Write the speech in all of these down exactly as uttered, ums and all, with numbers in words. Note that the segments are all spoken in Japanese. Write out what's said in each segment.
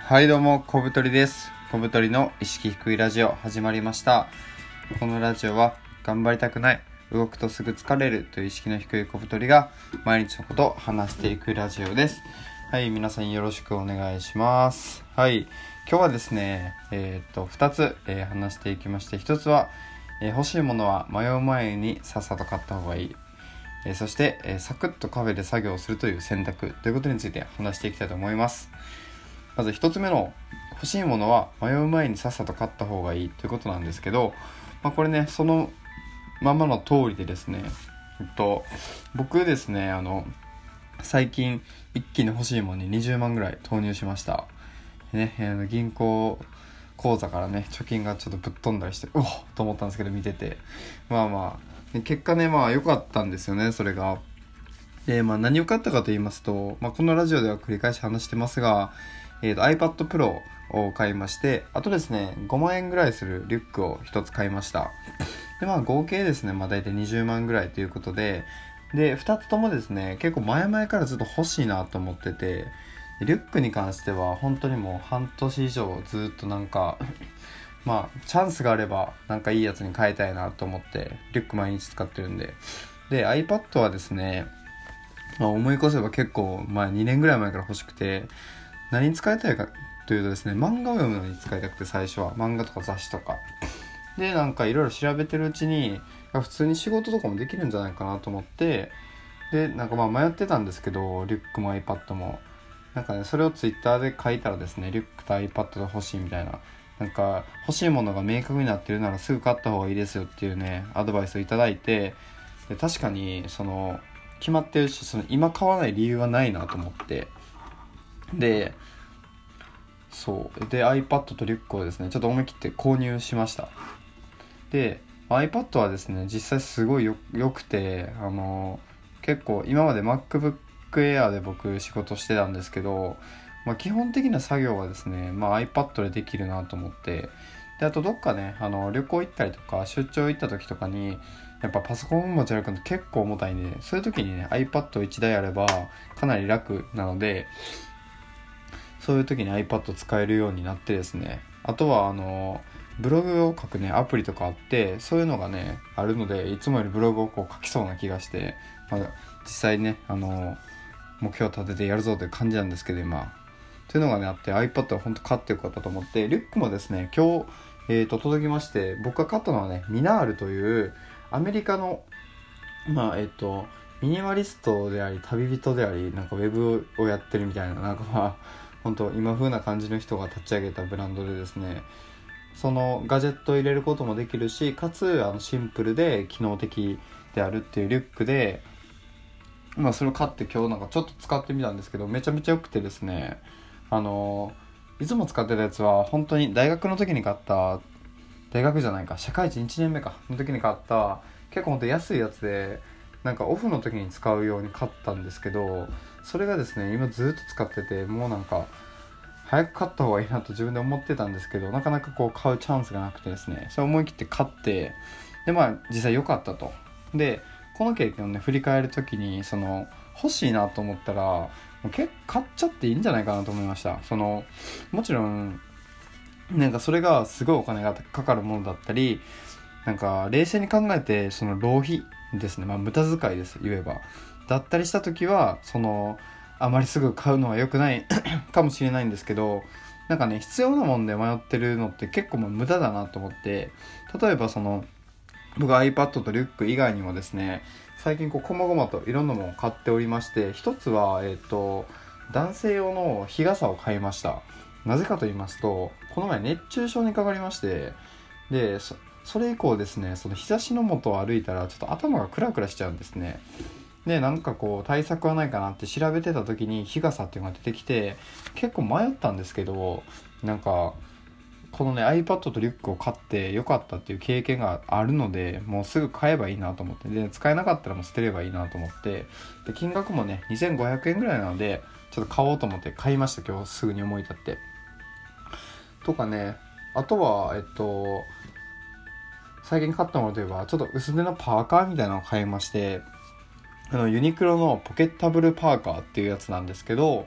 はいどうも、小太りです。小太りの意識低いラジオ始まりました。このラジオは頑張りたくない、動くとすぐ疲れるという意識の低い小太りが毎日のことを話していくラジオです。はい、皆さんよろしくお願いします。はい、今日はですね、えー、っとふたつ、えー、話していきまして、ひとつは、えー、欲しいものは迷う前にさっさと買った方がいい。えー、そして、えー、サクッとカフェで作業をするという選択ということについて話していきたいと思います。まず一つ目の欲しいものは迷う前にさっさと買った方がいいということなんですけど、まあ、これねそのままの通りでですね、えっと、僕ですねあの最近一気に欲しいものににじゅうまんぐらい投入しました、ね、あの銀行口座からね貯金がちょっとぶっ飛んだりしてうおっと思ったんですけど、見ててまあまあ結果ねまあ良かったんですよね。それがで、まあ、何を買ったかと言いますと、まあ、このラジオでは繰り返し話してますが、えーと、iPad Pro を買いまして、あとですねごまんえんぐらいするリュックをひとつ買いました。でまあ合計ですね、まあ、大体にじゅうまんぐらいということで、でふたつともですね結構前々からずっと欲しいなと思ってて、リュックに関しては本当にもう半年以上ずっとなんかまあチャンスがあればなんかいいやつに変えたいなと思ってリュック毎日使ってるんで、で iPad はですね、まあ、思い越せば結構、まあ、にねんぐらい前から欲しくて、何に使いたいかというとですね、漫画を読むのに使いたくて、最初は漫画とか雑誌とかでなんかいろいろ調べてるうちに普通に仕事とかもできるんじゃないかなと思って、でなんかまあ迷ってたんですけど、リュックも iPad もなんかねそれを Twitter で書いたらですね、リュックと iPad が欲しいみたいな、なんか欲しいものが明確になってるならすぐ買った方がいいですよっていうねアドバイスをいただいて、で確かにその決まってるし、その今買わない理由はないなと思って、でそうで iPad とリュックをですねちょっと思い切って購入しました。で iPad はですね実際すごいよ良くて、あの結構今まで MacBook Air で僕仕事してたんですけど、まあ、基本的な作業はですね、まあ、iPad でできるなと思って、であとどっかねあの旅行行ったりとか出張行った時とかにやっぱパソコン持ち歩くの結構重たいんで、そういう時にね iPad いちだいあればかなり楽なので、そういう時に iPad 使えるようになってですね、あとはあのブログを書くねアプリとかあって、そういうのがねあるので、いつもよりブログをこう書きそうな気がして、まあ、実際ねあの目標を立ててやるぞという感じなんですけど、今というのがねあって iPad は本当買ってよかったと思って、リュックもですね今日、えー、と届きまして、僕が買ったのはねミナールというアメリカのまあえっ、ー、とミニマリストであり旅人であり、なんかウェブをやってるみたいな、なんかまあ本当今風な感じの人が立ち上げたブランドでですね、そのガジェットを入れることもできるし、かつあのシンプルで機能的であるっていうリュックで、まあそれを買って今日なんかちょっと使ってみたんですけど、めちゃめちゃ良くてですね、あのいつも使ってたやつは本当に大学の時に買った、大学じゃないか社会人いちねんめかの時に買った結構ほんと安いやつで、なんかオフの時に使うように買ったんですけど、それがですね今ずっと使ってて、もうなんか早く買った方がいいなと自分で思ってたんですけど、なかなかこう買うチャンスがなくてですね、それ思い切って買って、でまあ実際良かったと。でこの経験をね振り返る時に、その欲しいなと思ったらもう結構買っちゃっていいんじゃないかなと思いました。そのもちろんなんかそれがすごいお金がかかるものだったり、なんか冷静に考えてその浪費ですね、まあ無駄遣いです言えばだったりした時は、そのあまりすぐ買うのは良くないかもしれないんですけど、なんかね必要なもんで迷ってるのって結構もう無駄だなと思って、例えばその僕 iPad とリュック以外にもですね、最近こうこまごまといろんなものを買っておりまして、一つはえっと男性用の日傘を買いました。なぜかと言いますと、この前熱中症にかかりまして、で そ, それ以降ですね、その日差しの下を歩いたらちょっと頭がクラクラしちゃうんですね。でなんかこう対策はないかなって調べてた時に日傘っていうのが出てきて、結構迷ったんですけど、なんかこのね iPad とリュックを買ってよかったっていう経験があるので、もうすぐ買えばいいなと思って、で使えなかったらもう捨てればいいなと思って、で金額もねにせんごひゃくえんぐらいなのでちょっと買おうと思って買いました。今日すぐに思い立ってとかね。あとはえっと最近買ったものといえばちょっと薄手のパーカーみたいなのを買いまして、あのユニクロのポケッタブルパーカーっていうやつなんですけど、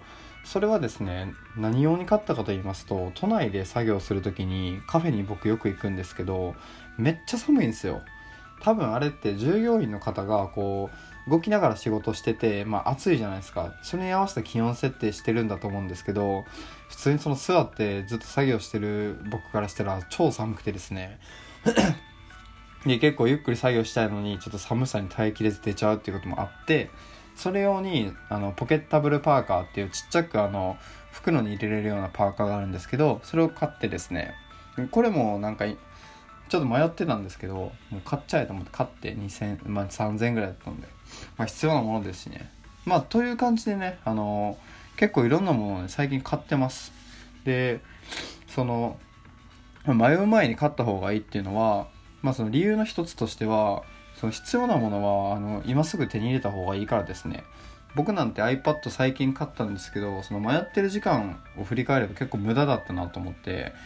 それはですね、何用に買ったかと言いますと、都内で作業するときにカフェに僕よく行くんですけど、めっちゃ寒いんですよ。多分あれって従業員の方がこう動きながら仕事してて、まあ暑いじゃないですか。それに合わせた気温設定してるんだと思うんですけど、普通にその座ってずっと作業してる僕からしたら超寒くてですねで結構ゆっくり作業したいのにちょっと寒さに耐えきれず出ちゃうっていうこともあって、それ用にあのポケッタブルパーカーっていうちっちゃくあの袋に入れれるようなパーカーがあるんですけど、それを買ってですね、これもなんかちょっと迷ってたんですけど、もう買っちゃえと思って買ってにせん、まあ、さんぜんえんぐらいだったので、まあ、必要なものですしね。まあという感じでね、あの結構いろんなものを、ね、最近買ってます。でその迷う前に買った方がいいっていうのは、まあその理由の一つとしては、その必要なものはあの今すぐ手に入れた方がいいからですね。僕なんて iPad 最近買ったんですけど、その迷ってる時間を振り返れば結構無駄だったなと思って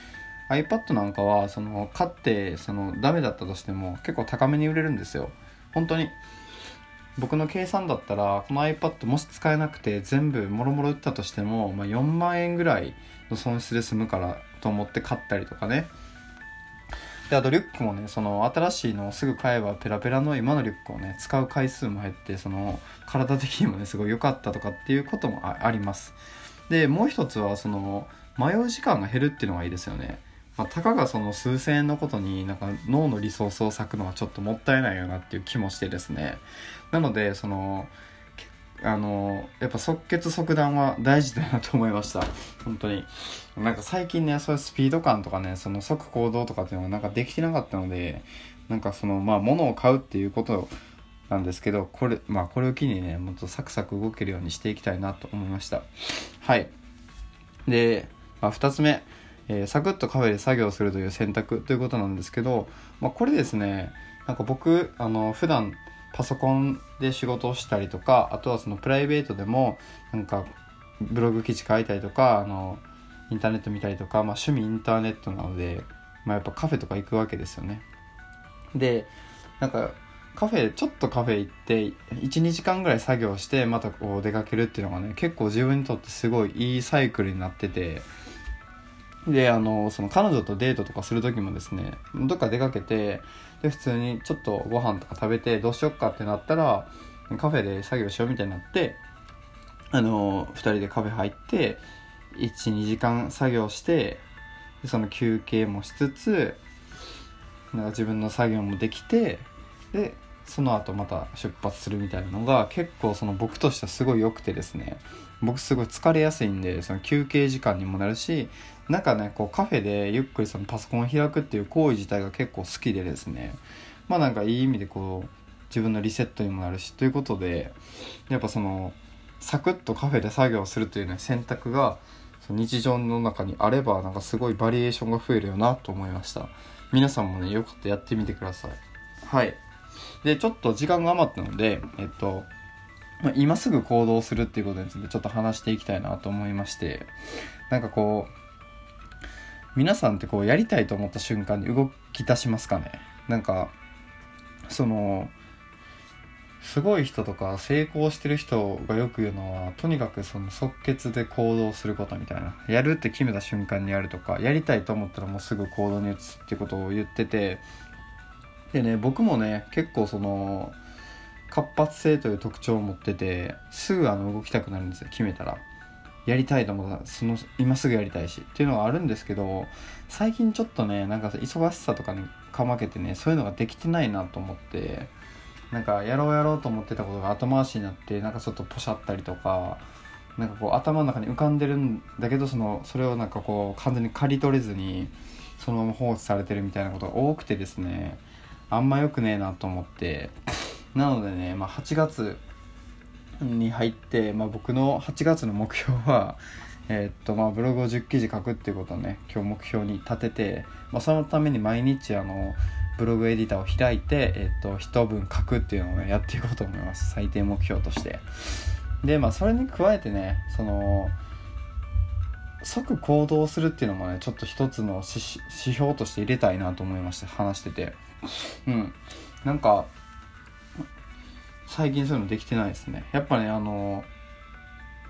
、iPad なんかはその買ってそのダメだったとしても結構高めに売れるんですよ。本当に僕の計算だったら、この iPad もし使えなくて全部もろもろ売ったとしても、まあ、よんまんえんぐらいの損失で済むからと思って買ったりとかね。であとリュックもね、その新しいのをすぐ買えばペラペラの今のリュックをね使う回数も減って、その体的にもねすごい良かったとかっていうことも あ, あります。でもう一つはその迷う時間が減るっていうのがいいですよね。まあ、たかがその数千円のことになんか脳のリソースを割くのはちょっともったいないよなっていう気もしてですね。なのでそのあのやっぱ即決即断は大事だなと思いました。本当になんか最近ね、そういうスピード感とかね、その即行動とかっていうのがなんかできてなかったので、なんかそのまあ物を買うっていうことなんですけど、これまあこれを機にね、もっとサクサク動けるようにしていきたいなと思いました。はい。で、まあ、ふたつめ、えー、サクッとカフェで作業するという選択ということなんですけど、まあ、これですね、なんか僕あの普段パソコンで仕事をしたりとか、あとはそのプライベートでもなんかブログ記事書いたりとか、あのインターネット見たりとか、まあ、趣味インターネットなので、まあ、やっぱカフェとか行くわけですよね。でなんかカフェちょっとカフェ行っていちにじかんぐらい作業してまたこう出かけるっていうのがね、結構自分にとってすごいいいサイクルになってて、であのその彼女とデートとかする時もですね、どっか出かけて、で普通にちょっとご飯とか食べてどうしよっかってなったらカフェで作業しようみたいになって、あのふたりでカフェ入っていちにじかん作業して、でその休憩もしつつなんか自分の作業もできて、でその後また出発するみたいなのが結構その僕としてはすごい良くてですね、僕すごい疲れやすいんで、その休憩時間にもなるし、なんかねこうカフェでゆっくりそのパソコンを開くっていう行為自体が結構好きでですね、まあなんかいい意味でこう自分のリセットにもなるしということで、やっぱそのサクッとカフェで作業するというね選択がその日常の中にあれば、なんかすごいバリエーションが増えるよなと思いました。皆さんもねよかったらやってみてください。はい。でちょっと時間が余ったので、えっと今すぐ行動するっていうことについてちょっと話していきたいなと思いまして、なんかこう皆さんってこうやりたいと思った瞬間に動き出しますかね。なんかそのすごい人とか成功してる人がよく言うのは、とにかくその即決で行動することみたいな、やるって決めた瞬間にやるとか、やりたいと思ったらもうすぐ行動に移すっていうことを言ってて、でね僕もね結構その活発性という特徴を持ってて、すぐあの動きたくなるんですよ。決めたらやりたいと思ったらその今すぐやりたいしっていうのがあるんですけど、最近ちょっとねなんか忙しさとかにかまけてね、そういうのができてないなと思って、なんかやろうやろうと思ってたことが後回しになって、なんかちょっとポシャったりとか、なんかこう頭の中に浮かんでるんだけど、そのそれをなんかこう完全に刈り取れずにそのまま放置されてるみたいなことが多くてですね、あんま良くねえなと思って、なのでね、まあ、はちがつに入って、まあ、僕のはちがつの目標は、えーっとまあ、ブログをじゅっきじ書くっていうことをね今日目標に立てて、まあ、そのために毎日あのブログエディターを開いて、えーっと一文書くっていうのを、ね、やっていこうと思います。最低目標として。でまあそれに加えてね、その即行動するっていうのもねちょっと一つの指標として入れたいなと思いまして、話してて、うんなんか最近そういうのできてないですね。やっぱねあの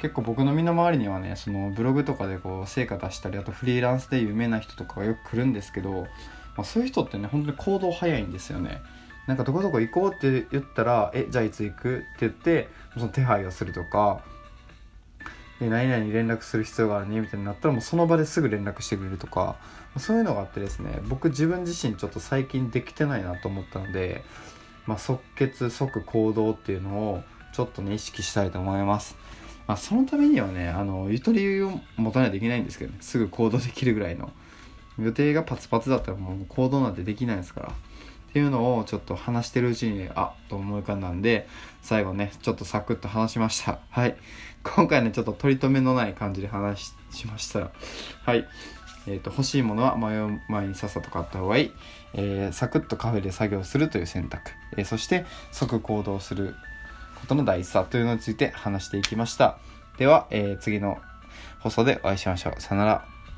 結構僕の身の回りにはね、そのブログとかでこう成果出したり、あとフリーランスで有名な人とかがよく来るんですけど、まあ、そういう人ってね本当に行動早いんですよね。なんかどこどこ行こうって言ったら、えじゃあいつ行くって言ってその手配をするとかで、何々に連絡する必要があるねみたいになったらもうその場ですぐ連絡してくれるとか、そういうのがあってですね、僕自分自身ちょっと最近できてないなと思ったので、まあ、即決即行動っていうのをちょっとね意識したいと思います。まあ、そのためにはね、あのゆとりを持たないといけないんですけどね、すぐ行動できるぐらいの予定がパツパツだったらもう行動なんてできないですからっていうのをちょっと話してるうちにあっと思い浮かんだんで、最後ねちょっとサクッと話しました。はい、今回ねちょっと取り留めのない感じで話しました。はい、えーと、欲しいものは迷う前にさっさと買った方がいい、えー、サクッとカフェで作業するという選択、えー、そして即行動することの大事さというのについて話していきました。では、えー、次の放送でお会いしましょう。さよなら。